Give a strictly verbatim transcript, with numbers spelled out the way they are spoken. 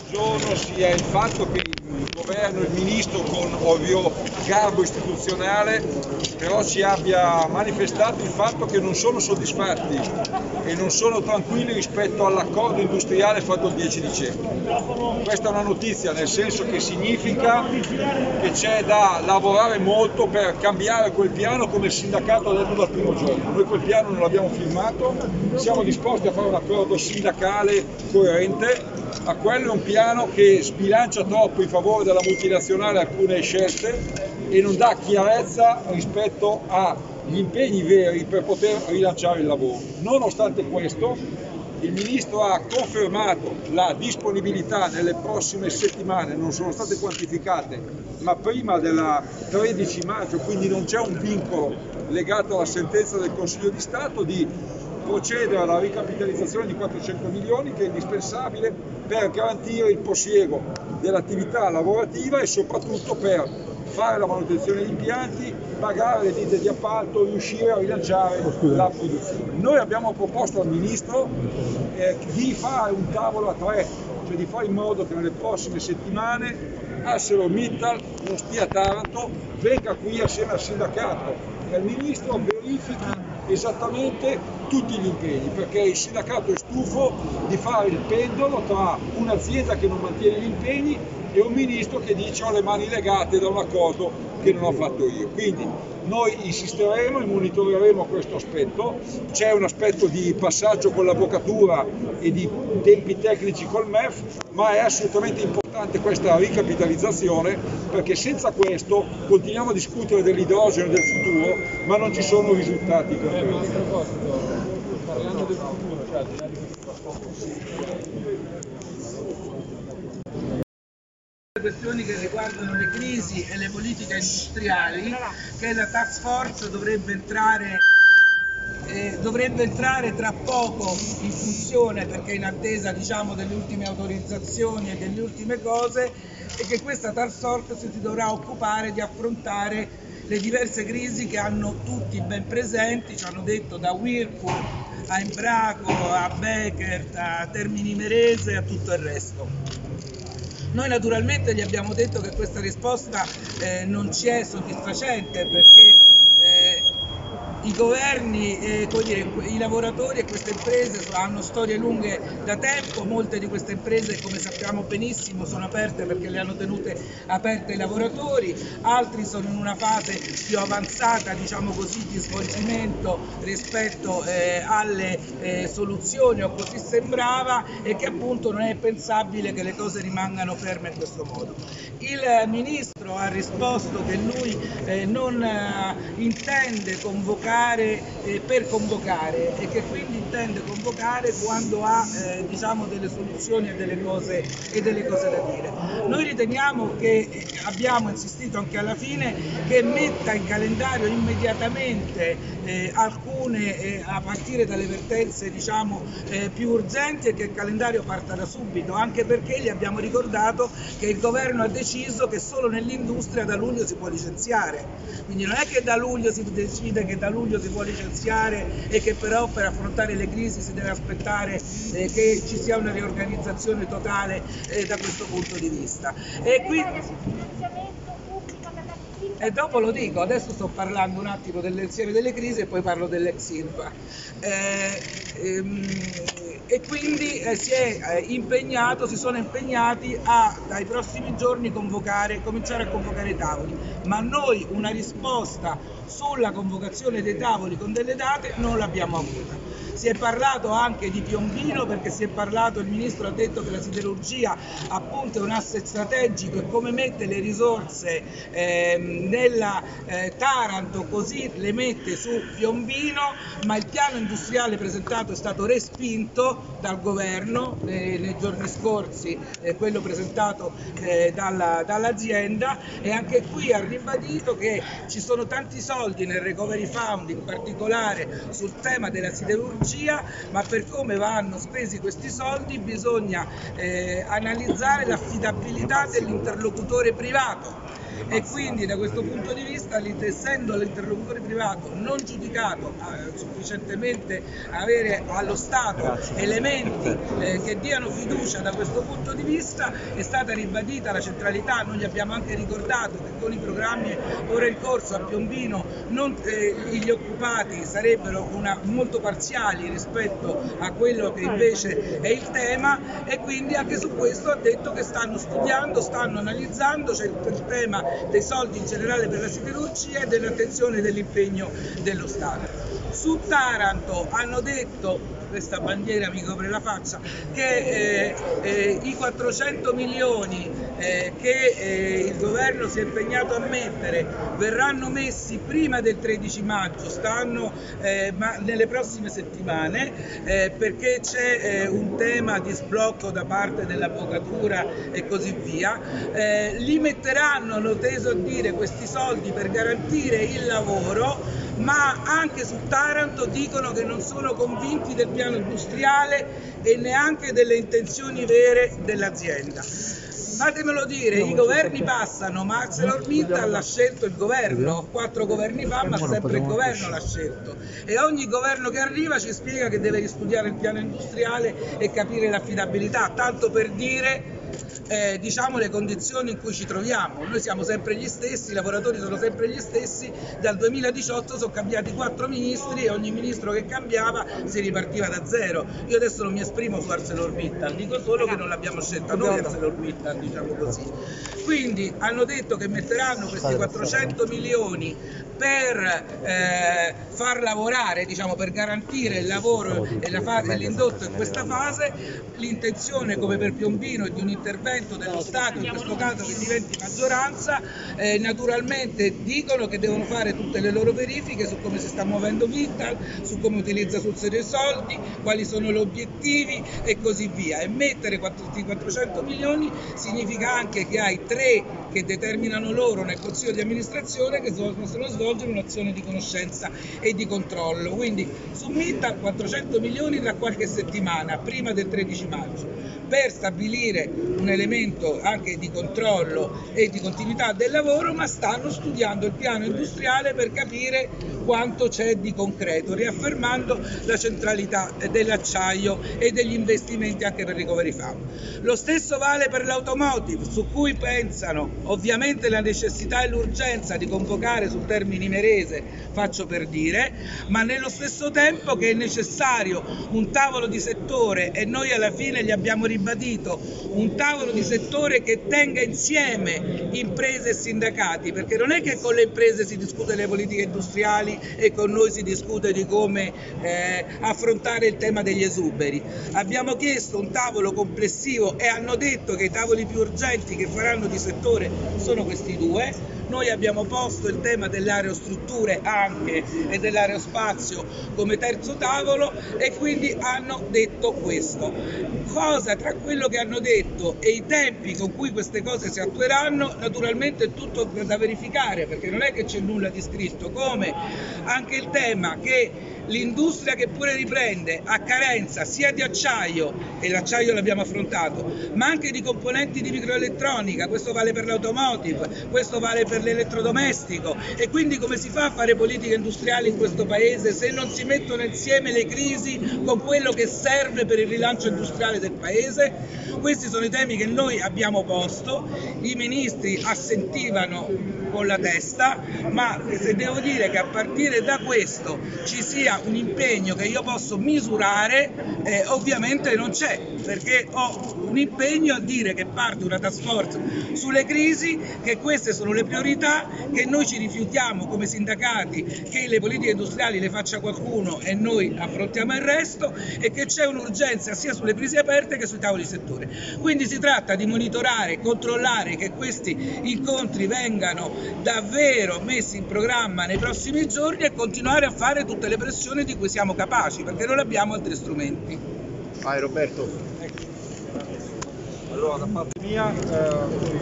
giorno sia il fatto che il governo, il ministro, con ovvio garbo istituzionale, però ci abbia manifestato il fatto che non sono soddisfatti e non sono tranquilli rispetto all'accordo industriale fatto il dieci dicembre. Questa è una notizia, nel senso che significa che c'è da lavorare molto per cambiare quel piano, come il sindacato ha detto dal primo giorno. Noi quel piano non l'abbiamo firmato, siamo disposti a fare un accordo sindacale coerente, ma quello è un piano che sbilancia troppo in favore della multinazionale alcune scelte e non dà chiarezza rispetto agli impegni veri per poter rilanciare il lavoro. Nonostante questo, il Ministro ha confermato la disponibilità nelle prossime settimane, non sono state quantificate, ma prima del tredici maggio, quindi non c'è un vincolo legato alla sentenza del Consiglio di Stato, di procedere alla ricapitalizzazione di quattrocento milioni, che è indispensabile per garantire il prosieguo dell'attività lavorativa e soprattutto per fare la manutenzione degli impianti, pagare le ditte di appalto, riuscire a rilanciare la produzione. Noi abbiamo proposto al Ministro eh, di fare un tavolo a tre, cioè di fare in modo che nelle prossime settimane ArcelorMittal non stia a Taranto, venga qui assieme al sindacato e al Ministro, verifichi esattamente tutti gli impegni, perché il sindacato è stufo di fare il pendolo tra un'azienda che non mantiene gli impegni e un ministro che dice ho le mani legate da un accordo che non ho fatto io. Quindi noi insisteremo e monitoreremo questo aspetto. C'è un aspetto di passaggio con l'avvocatura e di tempi tecnici col M E F, ma è assolutamente importante questa ricapitalizzazione, perché senza questo continuiamo a discutere dell'idrogeno del futuro, ma non ci sono risultati concreti. Parlando del futuro, cioè, al di là di questo questioni che riguardano le crisi e le politiche industriali, che la task force dovrebbe entrare, eh, dovrebbe entrare tra poco in funzione, perché in attesa, diciamo, delle ultime autorizzazioni e delle ultime cose, e che questa task force si dovrà occupare di affrontare le diverse crisi che hanno tutti ben presenti, ci hanno detto, da Whirlpool a Embraco, a Beckert, a Termini Imerese e a tutto il resto. Noi naturalmente gli abbiamo detto che questa risposta eh, non ci è soddisfacente, perché eh, i governi, eh, come dire, i lavoratori e queste imprese hanno storie lunghe da tempo. Molte di queste imprese, come sappiamo benissimo, sono aperte perché le hanno tenute aperte i lavoratori, altri sono in una fase più avanzata, diciamo così, di svolgimento rispetto eh, alle eh, soluzioni, o così sembrava, e che appunto non è pensabile che le cose rimangano ferme in questo modo. Il Ministro ha risposto che lui eh, non eh, intende convocare Eh, per convocare, e che quindi intende convocare quando ha eh, diciamo delle soluzioni e delle cose e delle cose da dire. Noi riteniamo che eh, abbiamo insistito anche alla fine che metta in calendario immediatamente eh, alcune eh, a partire dalle vertenze, diciamo eh, più urgenti, e che il calendario parta da subito, anche perché gli abbiamo ricordato che il governo ha deciso che solo nell'industria da luglio si può licenziare, quindi non è che da luglio si decide che da luglio si può licenziare e che però per affrontare le crisi si deve aspettare eh, che ci sia una riorganizzazione totale eh, da questo punto di vista. E quindi E dopo lo dico, adesso sto parlando un attimo dell'insieme delle crisi e poi parlo dell'ex Ilva. Eh, ehm, e quindi eh, si è eh, impegnato, si sono impegnati a dai prossimi giorni convocare, cominciare a convocare i tavoli, ma noi una risposta sulla convocazione dei tavoli con delle date non l'abbiamo avuta. Si è parlato anche di Piombino, perché si è parlato, il Ministro ha detto che la siderurgia appunto è un asset strategico e come mette le risorse eh, nella eh, Taranto così le mette su Piombino, ma il piano industriale presentato è stato respinto dal governo eh, nei giorni scorsi, eh, quello presentato eh, dalla, dall'azienda, e anche qui ha ribadito che ci sono tanti soldi nel Recovery Fund, in particolare sul tema della siderurgia, ma per come vanno spesi questi soldi bisogna eh, analizzare l'affidabilità dell'interlocutore privato, e quindi da questo punto di vista, essendo l'interlocutore privato non giudicato eh, sufficientemente avere allo Stato elementi eh, che diano fiducia da questo punto di vista, è stata ribadita la centralità. Noi gli abbiamo anche ricordato che con i programmi ora in corso a Piombino non, eh, gli occupati sarebbero una, molto parziali rispetto a quello che invece è il tema, e quindi anche su questo ha detto che stanno studiando, stanno analizzando. C'è il, il tema dei soldi in generale per la siderurgia e dell'attenzione dell'impegno dello Stato. Su Taranto hanno detto, questa bandiera mi copre la faccia, che eh, eh, i quattrocento milioni eh, che eh, il governo si è impegnato a mettere verranno messi prima del tredici maggio, stanno eh, ma nelle prossime settimane, eh, perché c'è eh, un tema di sblocco da parte dell'avvocatura e così via. Eh, li metteranno, hanno teso a dire, questi soldi per garantire il lavoro, ma anche su Taranto dicono che non sono convinti del piano industriale e neanche delle intenzioni vere dell'azienda. Fatemelo dire, i governi passano, ma ArcelorMittal l'ha scelto il governo, quattro governi fa, ma sempre il governo l'ha scelto, e ogni governo che arriva ci spiega che deve ristudiare il piano industriale e capire l'affidabilità, tanto per dire Eh, diciamo le condizioni in cui ci troviamo. Noi siamo sempre gli stessi, i lavoratori sono sempre gli stessi, dal duemiladiciotto sono cambiati quattro ministri e ogni ministro che cambiava si ripartiva da zero. Io adesso non mi esprimo su ArcelorMittal, dico solo che non l'abbiamo scelta noi ArcelorMittal, diciamo così. Quindi hanno detto che metteranno questi quattrocento milioni per eh, far lavorare, diciamo, per garantire il lavoro e l'indotto in questa fase. L'intenzione, come per Piombino, è di un intervento dello Stato, in questo caso che diventi maggioranza. Eh, naturalmente dicono che devono fare tutte le loro verifiche su come si sta muovendo Mittal, su come utilizza sul serio i soldi, quali sono gli obiettivi e così via. E mettere quattrocento milioni significa anche che hai tre che determinano loro nel consiglio di amministrazione che possono svolgere un'azione di conoscenza e di controllo. Quindi su Mittal quattrocento milioni tra qualche settimana, prima del tredici maggio, per stabilire un elemento anche di controllo e di continuità del lavoro, ma stanno studiando il piano industriale per capire quanto c'è di concreto, riaffermando la centralità dell'acciaio e degli investimenti anche per Recovery Fund. Lo stesso vale per l'automotive, su cui pensano ovviamente la necessità e l'urgenza di convocare sul Termini Imerese, faccio per dire, ma nello stesso tempo che è necessario un tavolo di settore, e noi alla fine gli abbiamo ribadito un tavolo di settore che tenga insieme imprese e sindacati, perché non è che con le imprese si discute le politiche industriali e con noi si discute di come eh, affrontare il tema degli esuberi. Abbiamo chiesto un tavolo complessivo e hanno detto che i tavoli più urgenti che faranno di settore sono questi due. Noi abbiamo posto il tema delle aerostrutture anche e dell'aerospazio come terzo tavolo, e quindi hanno detto questo. Cosa tra quello che hanno detto e i tempi con cui queste cose si attueranno, naturalmente è tutto da verificare, perché non è che c'è nulla di scritto, come anche il tema che l'industria che pure riprende ha carenza sia di acciaio, e l'acciaio l'abbiamo affrontato, ma anche di componenti di microelettronica. Questo vale per l'automotive, questo vale per l'elettrodomestico, e quindi come si fa a fare politica industriale in questo paese se non si mettono insieme le crisi con quello che serve per il rilancio industriale del paese? Questi sono i temi che noi abbiamo posto, i ministri assentivano con la testa, ma se devo dire che a partire da questo ci sia un impegno che io posso misurare, eh, ovviamente non c'è, perché ho un impegno a dire che parte una task force sulle crisi, che queste sono le priorità, che noi ci rifiutiamo come sindacati che le politiche industriali le faccia qualcuno e noi affrontiamo il resto, e che c'è un'urgenza sia sulle crisi aperte che sui tavoli di settore. Quindi si tratta di monitorare e controllare che questi incontri vengano davvero messi in programma nei prossimi giorni e continuare a fare tutte le pressioni di cui siamo capaci, perché non abbiamo altri strumenti. Vai Roberto. Allora, da parte mia, eh,